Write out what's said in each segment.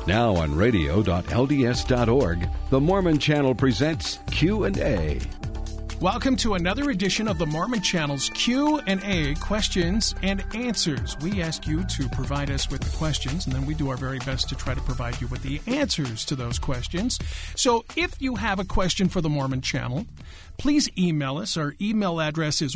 Now on radio.lds.org, the Mormon Channel presents Q&A. Welcome to another edition of the Mormon Channel's Q&A, questions and answers. We ask you to provide us with the questions, and then we do our very best to try to provide you with the answers to those questions. So if you have a question for the Mormon Channel, please email us. Our email address is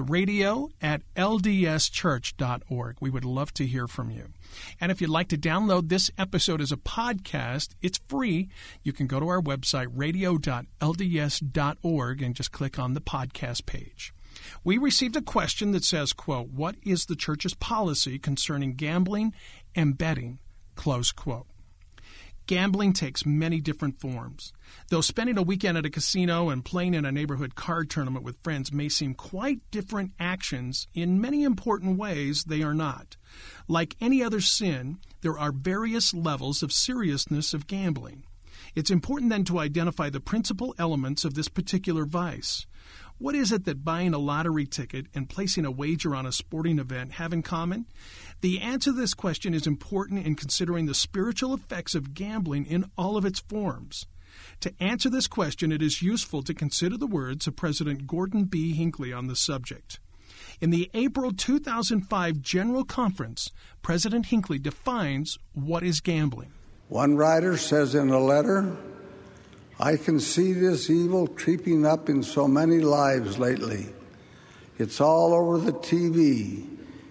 radio@ldschurch.org. We would love to hear from you. And if you'd like to download this episode as a podcast, it's free. You can go to our website, radio.lds.org, and just click on the podcast page. We received a question that says, quote, "What is the church's policy concerning gambling and betting?" Close quote. Gambling takes many different forms. Though spending a weekend at a casino and playing in a neighborhood card tournament with friends may seem quite different actions, in many important ways they are not. Like any other sin, there are various levels of seriousness of gambling. It's important then to identify the principal elements of this particular vice. What is it that buying a lottery ticket and placing a wager on a sporting event have in common? The answer to this question is important in considering the spiritual effects of gambling in all of its forms. To answer this question, it is useful to consider the words of President Gordon B. Hinckley on the subject. In the April 2005 General Conference, President Hinckley defines what is gambling. One writer says in a letter, "I can see this evil creeping up in so many lives lately. It's all over the TV.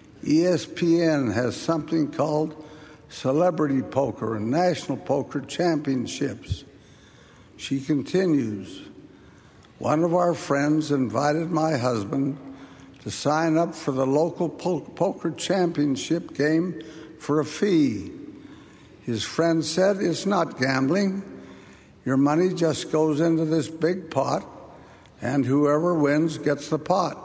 ESPN has something called Celebrity Poker and National Poker Championships." She continues, "One of our friends invited my husband to sign up for the local poker championship game for a fee. His friend said, 'It's not gambling. Your money just goes into this big pot, and whoever wins gets the pot.'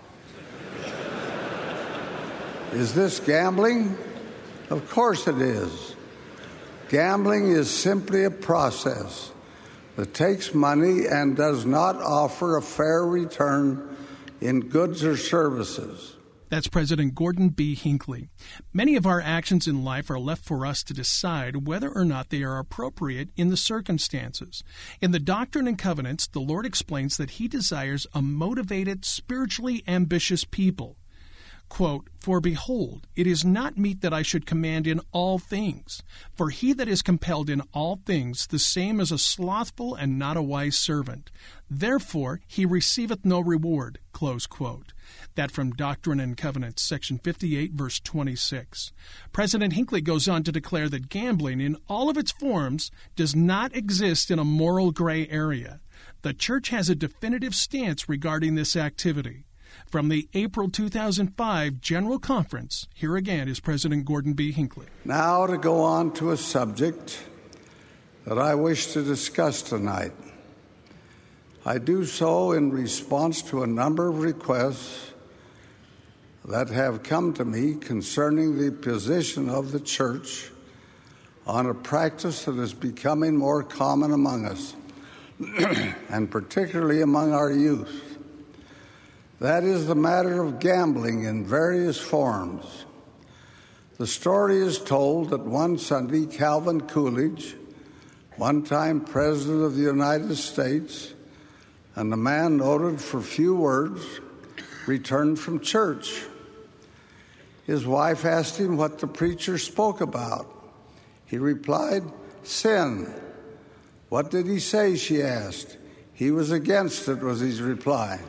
Is this gambling? Of course it is. Gambling is simply a process that takes money and does not offer a fair return in goods or services." That's President Gordon B. Hinckley. Many of our actions in life are left for us to decide whether or not they are appropriate in the circumstances. In the Doctrine and Covenants, the Lord explains that He desires a motivated, spiritually ambitious people. Quote, "For behold, it is not meet that I should command in all things. For he that is compelled in all things, the same is a slothful and not a wise servant. Therefore he receiveth no reward." Close quote. That from Doctrine and Covenants, section 58, verse 26. President Hinckley goes on to declare that gambling, in all of its forms, does not exist in a moral gray area. The Church has a definitive stance regarding this activity. From the April 2005 General Conference, here again is President Gordon B. Hinckley. Now to go on to a subject that I wish to discuss tonight. I do so in response to a number of requests that have come to me concerning the position of the Church on a practice that is becoming more common among us, and particularly among our youth. That is the matter of gambling in various forms. The story is told that one Sunday, Calvin Coolidge, one-time President of the United States, and a man noted for few words, returned from church. His wife asked him what the preacher spoke about. He replied, "Sin." "What did he say?" she asked. "He was against it," was his reply.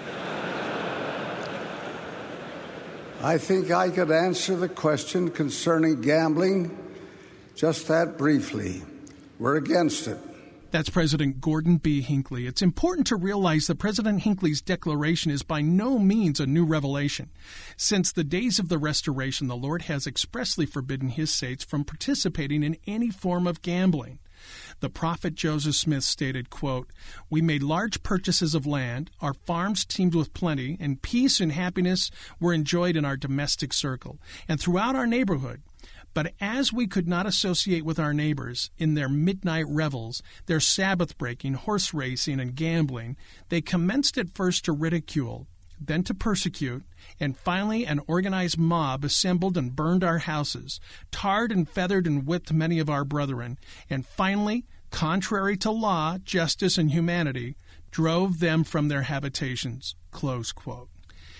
I think I could answer the question concerning gambling just that briefly. We're against it. That's President Gordon B. Hinckley. It's important to realize that President Hinckley's declaration is by no means a new revelation. Since the days of the Restoration, the Lord has expressly forbidden His saints from participating in any form of gambling. The prophet Joseph Smith stated, quote, "We made large purchases of land, our farms teemed with plenty, and peace and happiness were enjoyed in our domestic circle and throughout our neighborhood. But as we could not associate with our neighbors in their midnight revels, their Sabbath breaking, horse racing, and gambling, they commenced at first to ridicule then to persecute, and finally an organized mob assembled and burned our houses, tarred and feathered and whipped many of our brethren, and finally, contrary to law, justice, and humanity, drove them from their habitations." Close quote.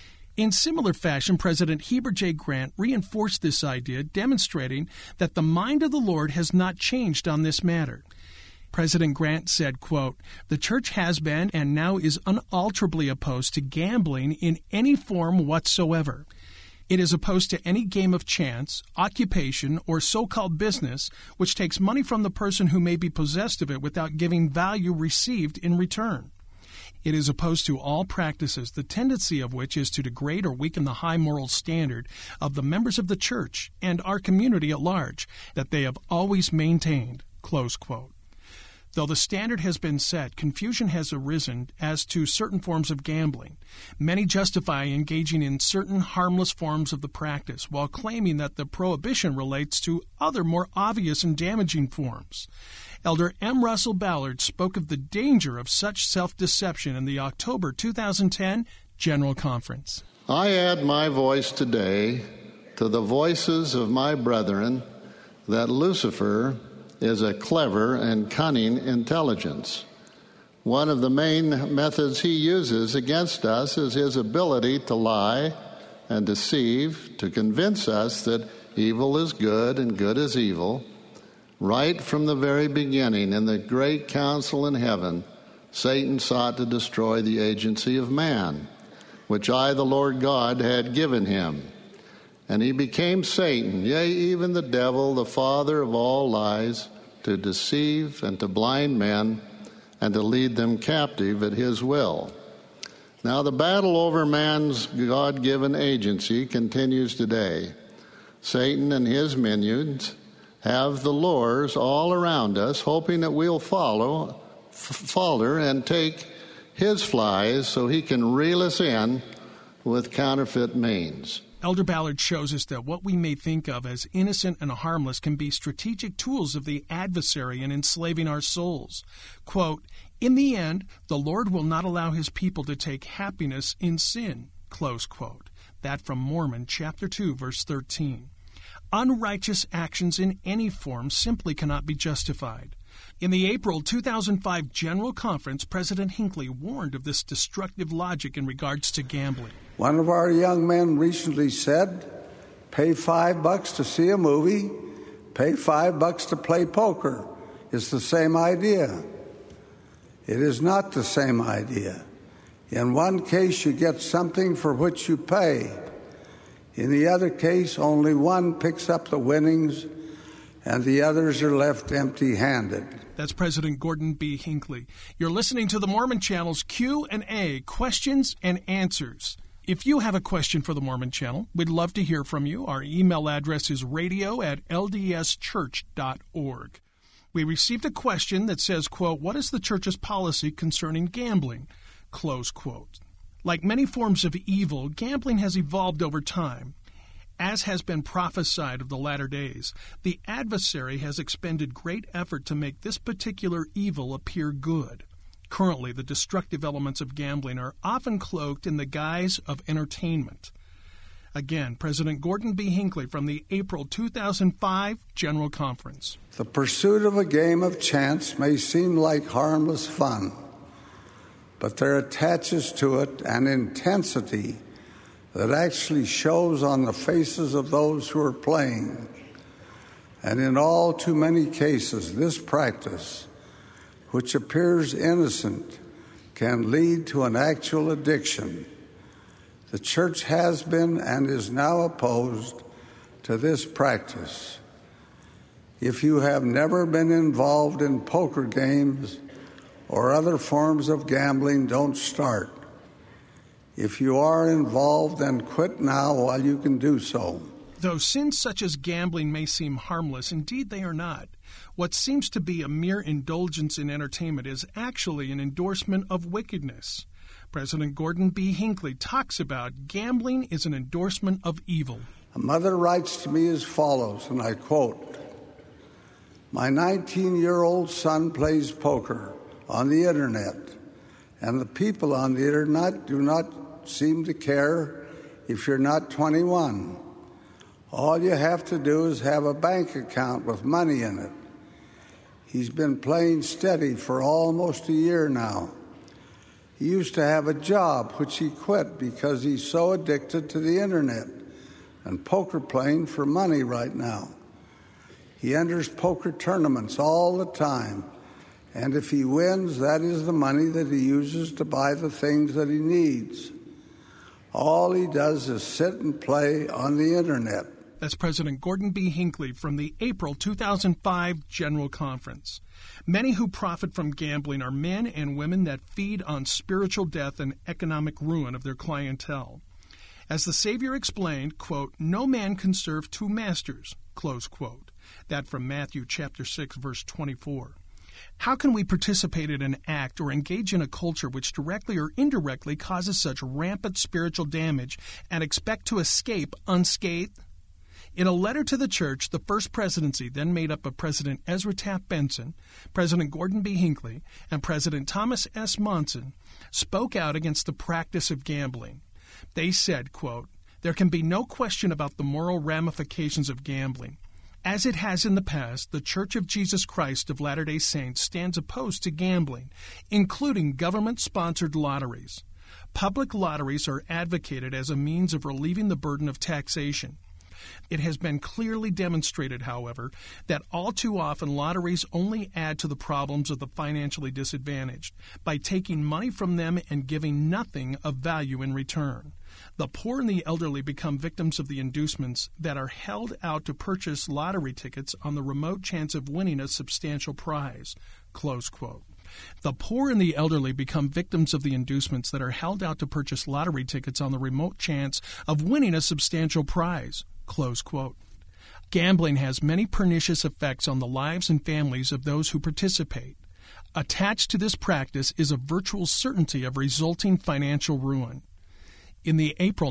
In similar fashion, President Heber J. Grant reinforced this idea, demonstrating that the mind of the Lord has not changed on this matter. President Grant said, quote, "The church has been and now is unalterably opposed to gambling in any form whatsoever. It is opposed to any game of chance, occupation, or so-called business which takes money from the person who may be possessed of it without giving value received in return. It is opposed to all practices, the tendency of which is to degrade or weaken the high moral standard of the members of the church and our community at large that they have always maintained." Close quote. Though the standard has been set, confusion has arisen as to certain forms of gambling. Many justify engaging in certain harmless forms of the practice, while claiming that the prohibition relates to other more obvious and damaging forms. Elder M. Russell Ballard spoke of the danger of such self-deception in the October 2010 General Conference. "I add my voice today to the voices of my brethren that Lucifer is a clever and cunning intelligence. One of the main methods he uses against us is his ability to lie and deceive, to convince us that evil is good and good is evil. Right from the very beginning, in the great council in heaven, Satan sought to destroy the agency of man, which I, the Lord God, had given him. And he became Satan, yea, even the devil, the father of all lies, to deceive and to blind men and to lead them captive at his will. Now the battle over man's God-given agency continues today. Satan and his minions have the lures all around us, hoping that we'll falter and take his flies so he can reel us in with counterfeit means." Elder Ballard shows us that what we may think of as innocent and harmless can be strategic tools of the adversary in enslaving our souls. Quote, "In the end, the Lord will not allow his people to take happiness in sin." Close quote. That from Mormon chapter 2, verse 13. Unrighteous actions in any form simply cannot be justified. In the April 2005 General Conference, President Hinckley warned of this destructive logic in regards to gambling. One of our young men recently said, "Pay $5 to see a movie, pay $5 to play poker. It's the same idea." It is not the same idea. In one case, you get something for which you pay. In the other case, only one picks up the winnings and the others are left empty-handed. That's President Gordon B. Hinckley. You're listening to the Mormon Channel's Q&A, questions and answers. If you have a question for the Mormon Channel, we'd love to hear from you. Our email address is radio@ldschurch.org. We received a question that says, quote, "What is the church's policy concerning gambling?" Close quote. Like many forms of evil, gambling has evolved over time. As has been prophesied of the latter days, the adversary has expended great effort to make this particular evil appear good. Currently, the destructive elements of gambling are often cloaked in the guise of entertainment. Again, President Gordon B. Hinckley from the April 2005 General Conference. The pursuit of a game of chance may seem like harmless fun, but there attaches to it an intensity that actually shows on the faces of those who are playing. And in all too many cases, this practice, which appears innocent, can lead to an actual addiction. The church has been and is now opposed to this practice. If you have never been involved in poker games or other forms of gambling, don't start. If you are involved, then quit now while you can do so. Though sins such as gambling may seem harmless, indeed they are not. What seems to be a mere indulgence in entertainment is actually an endorsement of wickedness. President Gordon B. Hinckley talks about gambling is an endorsement of evil. A mother writes to me as follows, and I quote, "My 19-year-old son plays poker on the internet, and the people on the internet do not seem to care if you're not 21. All you have to do is have a bank account with money in it. He's been playing steady for almost a year now. He used to have a job, which he quit because he's so addicted to the internet and poker playing for money right now. He enters poker tournaments all the time, and if he wins, that is the money that he uses to buy the things that he needs. All he does is sit and play on the internet. That's President Gordon B. Hinckley from the April 2005 General Conference. Many who profit from gambling are men and women that feed on spiritual death and economic ruin of their clientele. As the Savior explained, quote, "No man can serve two masters," close quote. That from Matthew chapter 6, verse 24. How can we participate in an act or engage in a culture which directly or indirectly causes such rampant spiritual damage and expect to escape unscathed? In a letter to the church, the First Presidency, then made up of President Ezra Taft Benson, President Gordon B. Hinckley, and President Thomas S. Monson, spoke out against the practice of gambling. They said, quote, "There can be no question about the moral ramifications of gambling. As it has in the past, the Church of Jesus Christ of Latter-day Saints stands opposed to gambling, including government-sponsored lotteries. Public lotteries are advocated as a means of relieving the burden of taxation. It has been clearly demonstrated, however, that all too often lotteries only add to the problems of the financially disadvantaged by taking money from them and giving nothing of value in return. The poor and the elderly become victims of the inducements that are held out to purchase lottery tickets on the remote chance of winning a substantial prize." Close quote. The poor and the elderly become victims of the inducements that are held out to purchase lottery tickets on the remote chance of winning a substantial prize. Close quote. Gambling has many pernicious effects on the lives and families of those who participate. Attached to this practice is a virtual certainty of resulting financial ruin. In the April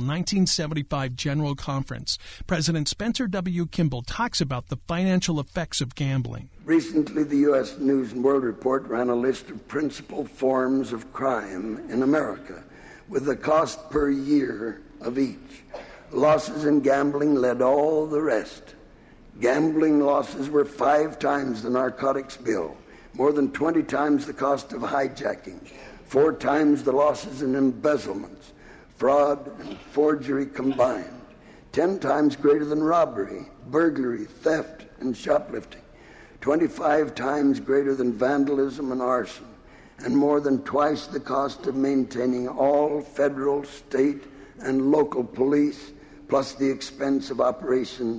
1975 General Conference, President Spencer W. Kimball talks about the financial effects of gambling. Recently, the U.S. News and World Report ran a list of principal forms of crime in America, with the cost per year of each. Losses in gambling led all the rest. Gambling losses were 5 times the narcotics bill, more than 20 times the cost of hijacking, 4 times the losses in embezzlements, fraud and forgery combined, 10 times greater than robbery, burglary, theft, and shoplifting, 25 times greater than vandalism and arson, and more than twice the cost of maintaining all federal, state, and local police, plus the expense of operating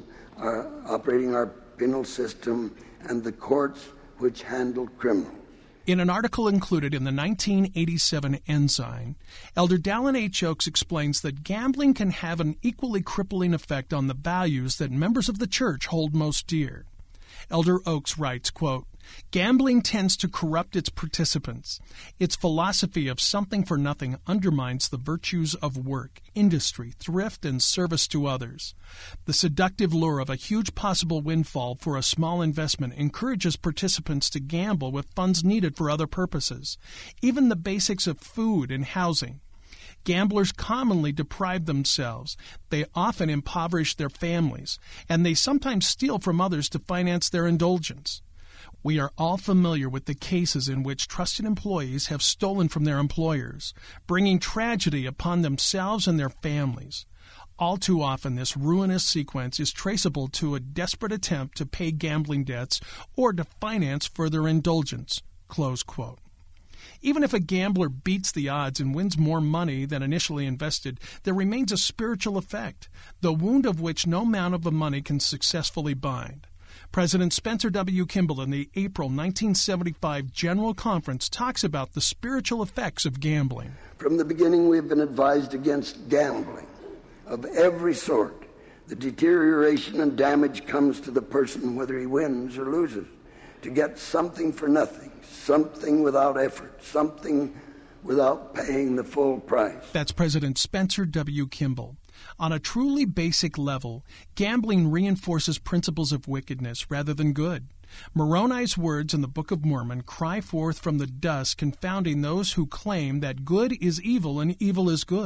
our penal system and the courts which handle criminals. In an article included in the 1987 Ensign, Elder Dallin H. Oaks explains that gambling can have an equally crippling effect on the values that members of the church hold most dear. Elder Oaks writes, quote, "Gambling tends to corrupt its participants. Its philosophy of something for nothing undermines the virtues of work, industry, thrift, and service to others. The seductive lure of a huge possible windfall for a small investment encourages participants to gamble with funds needed for other purposes, even the basics of food and housing. Gamblers commonly deprive themselves, they often impoverish their families, and they sometimes steal from others to finance their indulgence. We are all familiar with the cases in which trusted employees have stolen from their employers, bringing tragedy upon themselves and their families. All too often, this ruinous sequence is traceable to a desperate attempt to pay gambling debts or to finance further indulgence." Close quote. Even if a gambler beats the odds and wins more money than initially invested, there remains a spiritual effect, the wound of which no amount of money can successfully bind. President Spencer W. Kimball in the April 1975 General Conference talks about the spiritual effects of gambling. From the beginning, we have been advised against gambling of every sort. The deterioration and damage comes to the person whether he wins or loses. To get something for nothing, something without effort, something without paying the full price. That's President Spencer W. Kimball. On a truly basic level, gambling reinforces principles of wickedness rather than good. Moroni's words in the Book of Mormon cry forth from the dust, confounding those who claim that good is evil and evil is good.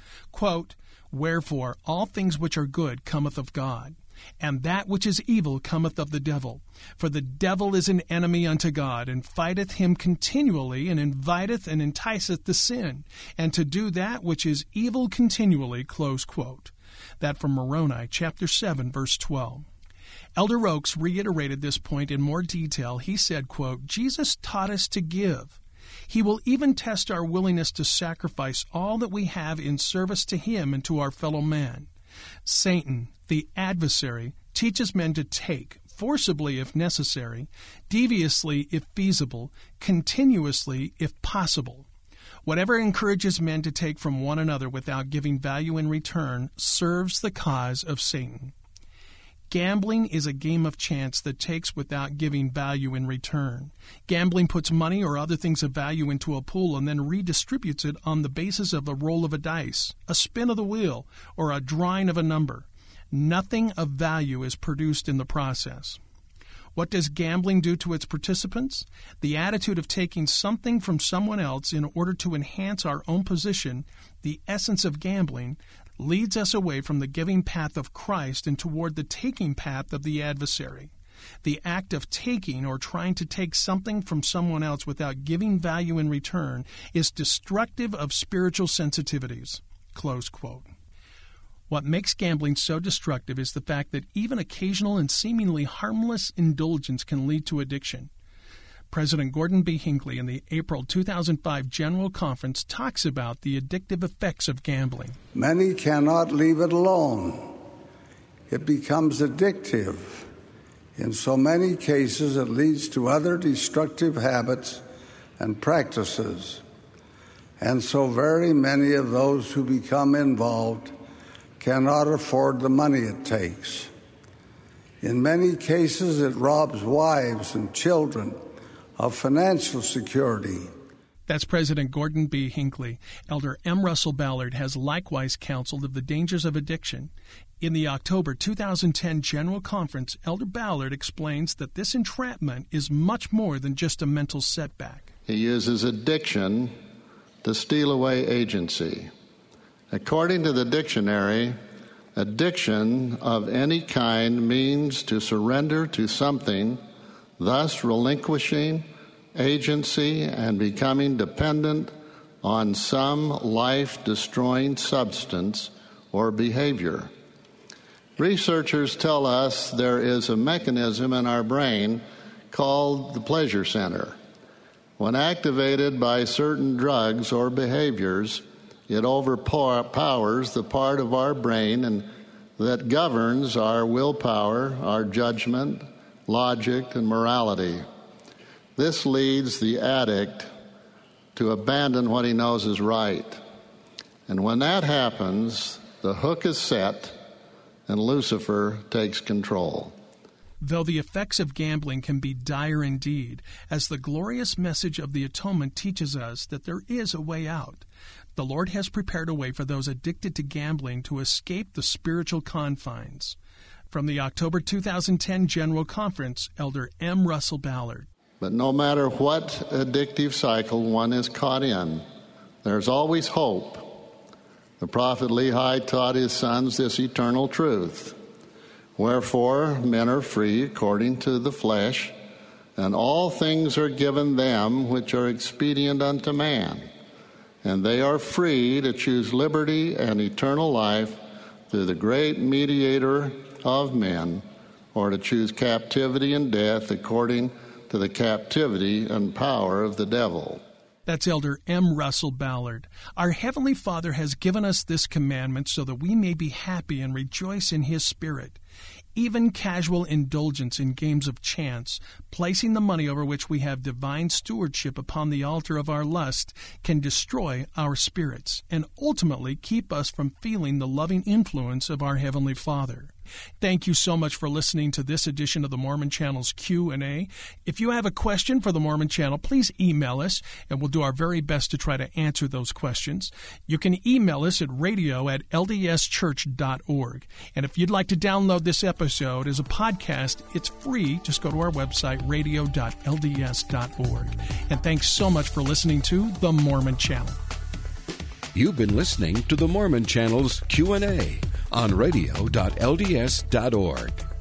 quote, "Wherefore all things which are good cometh of God, and that which is evil cometh of the devil. For the devil is an enemy unto God, and fighteth him continually, and inviteth and enticeth to sin, and to do that which is evil continually." Close quote. That from Moroni, chapter 7, verse 12. Elder Oaks reiterated this point in more detail. He said, quote, "Jesus taught us to give. He will even test our willingness to sacrifice all that we have in service to Him and to our fellow man. Satan, the adversary, teaches men to take, forcibly if necessary, deviously if feasible, continuously if possible. Whatever encourages men to take from one another without giving value in return serves the cause of Satan. Gambling is a game of chance that takes without giving value in return. Gambling puts money or other things of value into a pool and then redistributes it on the basis of a roll of a dice, a spin of the wheel, or a drawing of a number. Nothing of value is produced in the process. What does gambling do to its participants? The attitude of taking something from someone else in order to enhance our own position, the essence of gambling, leads us away from the giving path of Christ and toward the taking path of the adversary. The act of taking or trying to take something from someone else without giving value in return is destructive of spiritual sensitivities." Close quote. What makes gambling so destructive is the fact that even occasional and seemingly harmless indulgence can lead to addiction. President Gordon B. Hinckley in the April 2005 General Conference talks about the addictive effects of gambling. Many cannot leave it alone. It becomes addictive. In so many cases, it leads to other destructive habits and practices. And so very many of those who become involved cannot afford the money it takes. In many cases, it robs wives and children of financial security. That's President Gordon B. Hinckley. Elder M. Russell Ballard has likewise counseled of the dangers of addiction. In the October 2010 General Conference, Elder Ballard explains that this entrapment is much more than just a mental setback. He uses addiction to steal away agency. According to the dictionary, addiction of any kind means to surrender to something, thus relinquishing agency and becoming dependent on some life-destroying substance or behavior. Researchers tell us there is a mechanism in our brain called the pleasure center. When activated by certain drugs or behaviors, it overpowers the part of our brain that governs our willpower, our judgment, logic, and morality. This leads the addict to abandon what he knows is right. And when that happens, the hook is set and Lucifer takes control. Though the effects of gambling can be dire indeed, as the glorious message of the atonement teaches us that there is a way out, the Lord has prepared a way for those addicted to gambling to escape the spiritual confines. From the October 2010 General Conference, Elder M. Russell Ballard. But no matter what addictive cycle one is caught in, there's always hope. The prophet Lehi taught his sons this eternal truth. Wherefore men are free according to the flesh, and all things are given them which are expedient unto man. And they are free to choose liberty and eternal life through the great mediator of men, or to choose captivity and death according to the captivity and power of the devil. That's Elder M. Russell Ballard. Our Heavenly Father has given us this commandment so that we may be happy and rejoice in His Spirit. Even casual indulgence in games of chance, placing the money over which we have divine stewardship upon the altar of our lust, can destroy our spirits and ultimately keep us from feeling the loving influence of our Heavenly Father. Thank you so much for listening to this edition of the Mormon Channel's Q&A. If you have a question for the Mormon Channel, please email us, and we'll do our very best to try to answer those questions. You can email us at radio@ldschurch.org. And if you'd like to download this episode as a podcast, it's free. Just go to our website, radio.lds.org. And thanks so much for listening to the Mormon Channel. You've been listening to the Mormon Channel's Q&A on radio.lds.org.